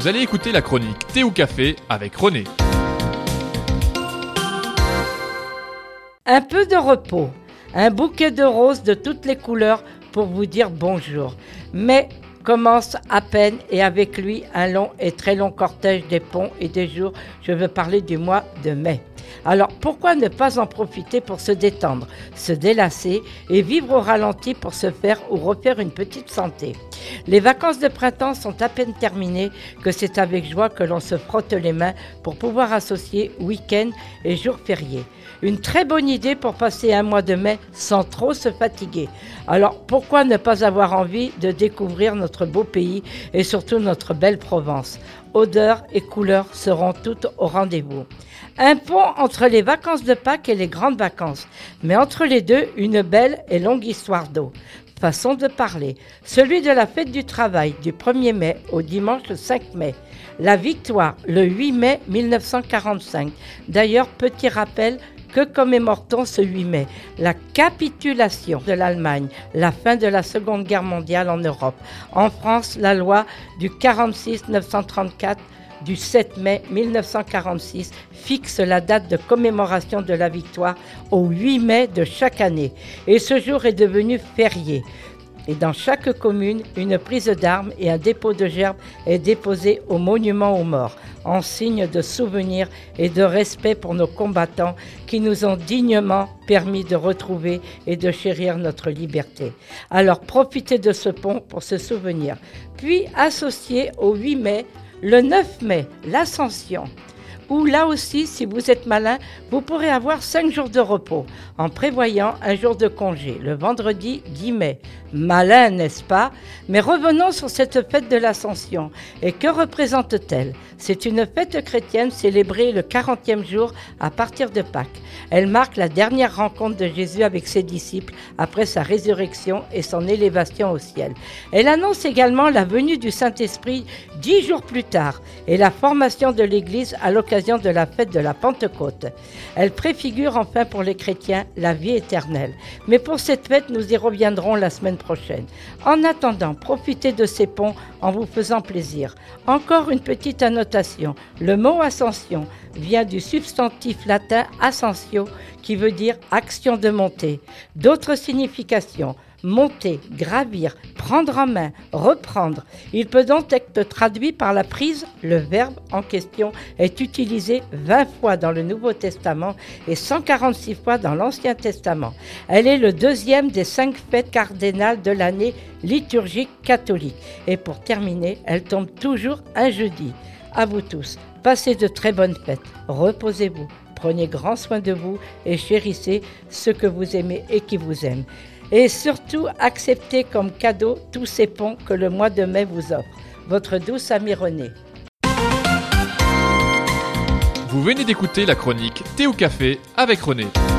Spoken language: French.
Vous allez écouter la chronique Thé ou Café avec René. Un peu de repos, un bouquet de roses de toutes les couleurs pour vous dire bonjour. Mais commence à peine et avec lui un long et très long cortège des ponts et des jours. Je veux parler du mois de mai. Alors pourquoi ne pas en profiter pour se détendre, se délasser et vivre au ralenti pour se faire ou refaire une petite santé. Les vacances de printemps sont à peine terminées que c'est avec joie que l'on se frotte les mains pour pouvoir associer week-end et jours fériés. Une très bonne idée pour passer un mois de mai sans trop se fatiguer. Alors pourquoi ne pas avoir envie de découvrir notre beau pays et surtout notre belle Provence ? Odeurs et couleurs seront toutes au rendez-vous. Un pont entre les vacances de Pâques et les grandes vacances, mais entre les deux, une belle et longue histoire d'eau. Façon de parler, celui de la fête du travail du 1er mai au dimanche 5 mai. La victoire le 8 mai 1945. D'ailleurs, petit rappel, que commémore-t-on ce 8 mai ? La capitulation de l'Allemagne, la fin de la Seconde Guerre mondiale en Europe. En France, la loi du 46-934 du 7 mai 1946 fixe la date de commémoration de la victoire au 8 mai de chaque année. Et ce jour est devenu férié. Et dans chaque commune, une prise d'armes et un dépôt de gerbes est déposé au monument aux morts, en signe de souvenir et de respect pour nos combattants qui nous ont dignement permis de retrouver et de chérir notre liberté. Alors profitez de ce pont pour se souvenir. Puis associez au 8 mai, le 9 mai, l'Ascension, où là aussi, si vous êtes malin, vous pourrez avoir 5 jours de repos, en prévoyant un jour de congé, le vendredi 10 mai. Malin, n'est-ce pas ? Mais revenons sur cette fête de l'Ascension. Et que représente-t-elle ? C'est une fête chrétienne célébrée le 40e jour à partir de Pâques. Elle marque la dernière rencontre de Jésus avec ses disciples après sa résurrection et son élévation au ciel. Elle annonce également la venue du Saint-Esprit 10 jours plus tard et la formation de l'Église à l'occasion de la fête de la Pentecôte. Elle préfigure enfin pour les chrétiens la vie éternelle. Mais pour cette fête, nous y reviendrons la semaine prochaine. En attendant, profitez de ces ponts en vous faisant plaisir. Encore une petite annotation. Le mot ascension vient du substantif latin ascensio qui veut dire action de monter. D'autres significations: monter, gravir, prendre en main, reprendre. Il peut donc être traduit par la prise. Le verbe en question est utilisé 20 fois dans le Nouveau Testament et 146 fois dans l'Ancien Testament. Elle est le deuxième des 5 fêtes cardinales de l'année liturgique catholique. Et pour terminer, elle tombe toujours un jeudi. À vous tous, passez de très bonnes fêtes, reposez-vous, prenez grand soin de vous et chérissez ceux que vous aimez et qui vous aiment. Et surtout, acceptez comme cadeau tous ces ponts que le mois de mai vous offre. Votre douce amie René. Vous venez d'écouter la chronique Thé ou Café avec René.